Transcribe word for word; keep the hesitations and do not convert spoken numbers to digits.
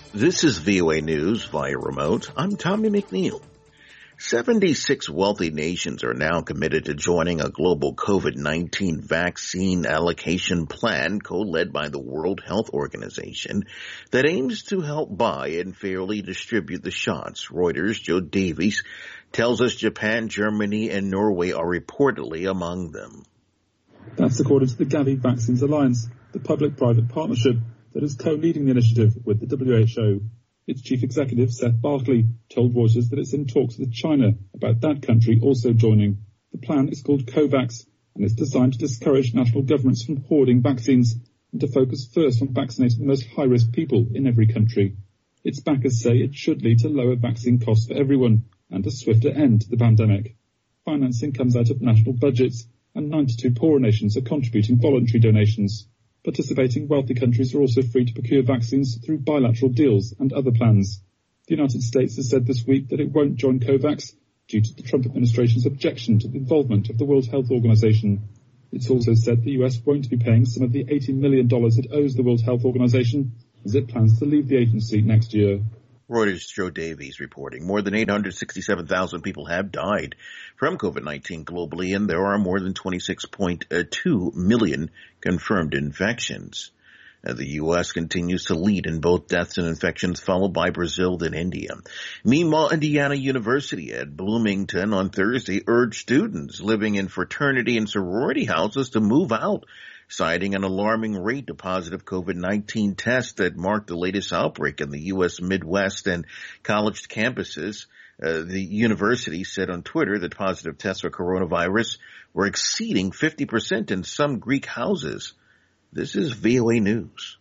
This is V O A News via remote. I'm Tommy McNeil. seventy-six wealthy nations are now committed to joining a global COVID nineteen vaccine allocation plan co-led by the World Health Organization that aims to help buy and fairly distribute the shots. Reuters' Joe Davies tells us Japan, Germany, and Norway are reportedly among them. That's according to the Gavi Vaccines Alliance, the public-private partnership that is co-leading the initiative with the W H O. Its chief executive, Seth Barkley, told Reuters that it's in talks with China about that country also joining. The plan is called COVAX, and it's designed to discourage national governments from hoarding vaccines and to focus first on vaccinating the most high-risk people in every country. Its backers say it should lead to lower vaccine costs for everyone and a swifter end to the pandemic. Financing comes out of national budgets, and ninety-two poorer nations are contributing voluntary donations. Participating wealthy countries are also free to procure vaccines through bilateral deals and other plans. The United States has said this week that it won't join COVAX due to the Trump administration's objection to the involvement of the World Health Organization. It's also said the U S won't be paying some of the eighty million dollars it owes the World Health Organization as it plans to leave the agency next year. Reuters' Joe Davies reporting more than eight hundred sixty-seven thousand people have died from COVID nineteen globally, and there are more than twenty-six point two million confirmed infections. Uh, the U S continues to lead in both deaths and infections, followed by Brazil, then India. Meanwhile, Indiana University at Bloomington on Thursday urged students living in fraternity and sorority houses to move out, citing an alarming rate of positive COVID nineteen tests that marked the latest outbreak in the U S Midwest and college campuses. Uh, the university said on Twitter that positive tests for coronavirus were exceeding fifty percent in some Greek houses. This is V O A News.